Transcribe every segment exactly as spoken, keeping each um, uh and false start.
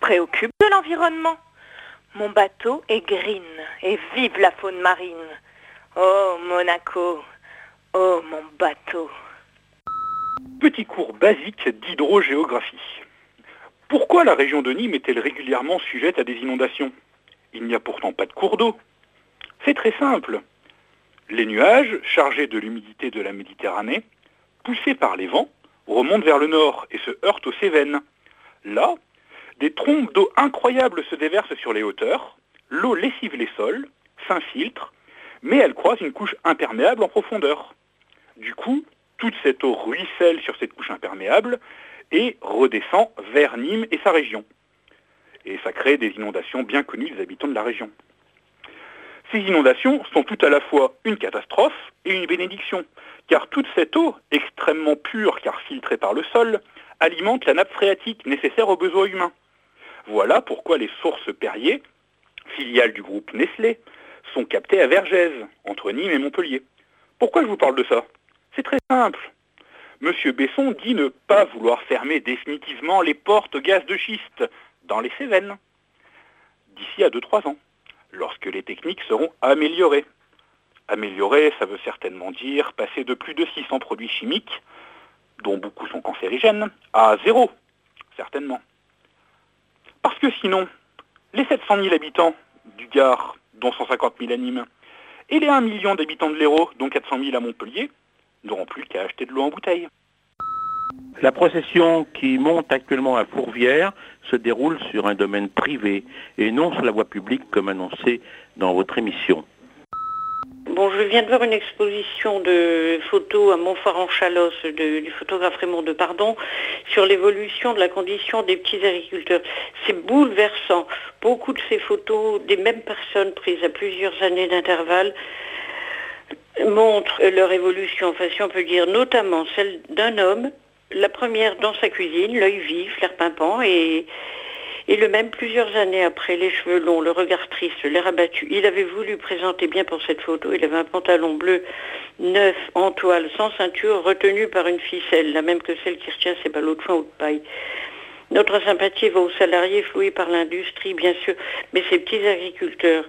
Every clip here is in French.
préoccupe de l'environnement. Mon bateau est green et vive la faune marine. Oh Monaco, oh mon bateau. Petit cours basique d'hydrogéographie. Pourquoi la région de Nîmes est-elle régulièrement sujette à des inondations? Il n'y a pourtant pas de cours d'eau. C'est très simple. Les nuages, chargés de l'humidité de la Méditerranée, poussés par les vents, remontent vers le nord et se heurtent aux Cévennes. Là, des trombes d'eau incroyables se déversent sur les hauteurs, l'eau lessive les sols, s'infiltre, mais elle croise une couche imperméable en profondeur. Du coup, toute cette eau ruisselle sur cette couche imperméable et redescend vers Nîmes et sa région. Et ça crée des inondations bien connues des habitants de la région. Ces inondations sont tout à la fois une catastrophe et une bénédiction, car toute cette eau, extrêmement pure car filtrée par le sol, alimente la nappe phréatique nécessaire aux besoins humains. Voilà pourquoi les sources Perrier, filiales du groupe Nestlé, sont captées à Vergès, entre Nîmes et Montpellier. Pourquoi je vous parle de ça? C'est très simple. Monsieur Besson dit ne pas vouloir fermer définitivement les portes au gaz de schiste dans les Cévennes d'ici à deux trois ans, lorsque les techniques seront améliorées. Améliorer, ça veut certainement dire passer de plus de six cents produits chimiques, dont beaucoup sont cancérigènes, à zéro, certainement. Parce que sinon, les sept cent mille habitants du Gard, dont cent cinquante mille à Nîmes, et les un million d'habitants de l'Hérault, dont quatre cent mille à Montpellier, n'auront plus qu'à acheter de l'eau en bouteille. La procession qui monte actuellement à Fourvière se déroule sur un domaine privé et non sur la voie publique comme annoncé dans votre émission. Bon, je viens de voir une exposition de photos à Montfort-en-Chalosse de, du photographe Raymond Depardon sur l'évolution de la condition des petits agriculteurs. C'est bouleversant. Beaucoup de ces photos, des mêmes personnes prises à plusieurs années d'intervalle, montrent leur évolution, enfin si on peut dire, notamment celle d'un homme, la première dans sa cuisine, l'œil vif, l'air pimpant, et, et le même plusieurs années après, les cheveux longs, le regard triste, l'air abattu. Il avait voulu présenter bien pour cette photo, il avait un pantalon bleu neuf en toile, sans ceinture, retenu par une ficelle, la même que celle qui retient ses ballots de foin ou de paille. Notre sympathie va aux salariés floués par l'industrie, bien sûr, mais ces petits agriculteurs,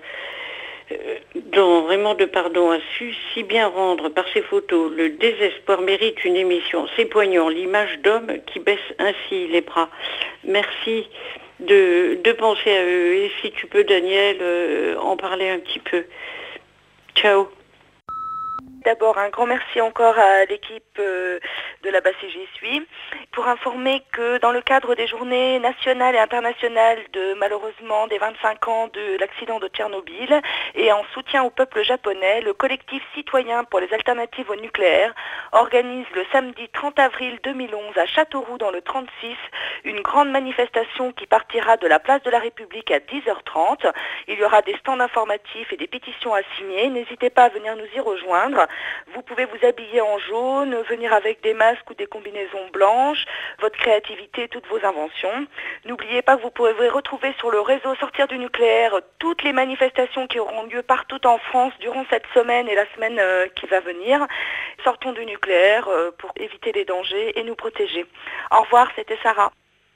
dont Raymond Depardon a su si bien rendre par ses photos le désespoir mérite une émission. C'est poignant, l'image d'hommes qui baissent ainsi les bras. Merci de, de penser à eux. Et si tu peux, Daniel, euh, en parler un petit peu. Ciao. D'abord, un grand merci encore à l'équipe euh, de la B A C J'y suis pour informer que dans le cadre des journées nationales et internationales de malheureusement des vingt-cinq ans de l'accident de Tchernobyl et en soutien au peuple japonais, le collectif citoyen pour les alternatives au nucléaire organise le samedi trente avril deux mille onze à Châteauroux dans le trente-six une grande manifestation qui partira de la place de la République à dix heures trente. Il y aura des stands informatifs et des pétitions à signer. N'hésitez pas à venir nous y rejoindre. Vous pouvez vous habiller en jaune, venir avec des masques ou des combinaisons blanches, votre créativité, toutes vos inventions. N'oubliez pas que vous pourrez retrouver sur le réseau Sortir du nucléaire toutes les manifestations qui auront lieu partout en France durant cette semaine et la semaine euh, qui va venir. Sortons du nucléaire euh, pour éviter les dangers et nous protéger. Au revoir, c'était Sarah.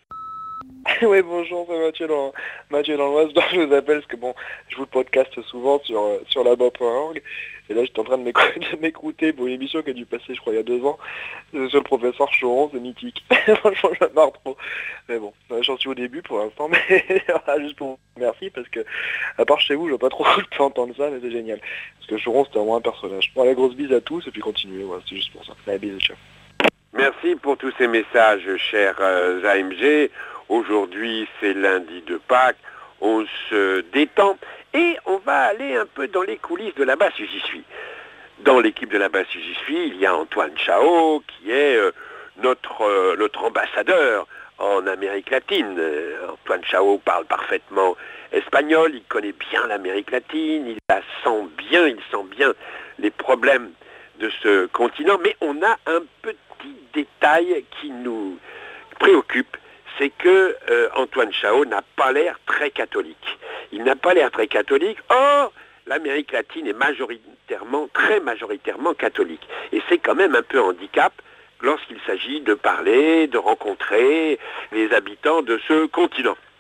Oui, bonjour, c'est Mathieu dans, Mathieu dans l'Oise. Je vous appelle parce que bon, je vous podcast souvent sur, sur là bas point org. Et là, j'étais en train de m'écouter pour une émission qui a dû passer, je crois, il y a deux ans, sur le professeur Choron, c'est mythique. Franchement, je me marre trop. Mais bon, j'en suis au début pour l'instant, mais juste pour vous merci, parce que, à part chez vous, je vois pas trop de entendre ça, mais c'est génial. Parce que Choron, c'était vraiment un personnage. Bon, la grosse bise à tous, et puis continuez, voilà, c'est juste pour ça. La bise, ciao. Merci pour tous ces messages, cher euh, A M G. Aujourd'hui, c'est lundi de Pâques, on se détend et on va aller un peu dans les coulisses de la B A C J'y suis. Dans l'équipe de la B A C J'y suis, il y a Antoine Chao qui est euh, notre, euh, notre ambassadeur en Amérique latine. Euh, Antoine Chao parle parfaitement espagnol, il connaît bien l'Amérique latine, il la sent bien, il sent bien les problèmes de ce continent, mais on a un petit détail qui nous préoccupe. C'est que euh, Antoine Chao n'a pas l'air très catholique. Il n'a pas l'air très catholique. Or, l'Amérique latine est majoritairement, très majoritairement catholique. Et c'est quand même un peu handicap lorsqu'il s'agit de parler, de rencontrer les habitants de ce continent.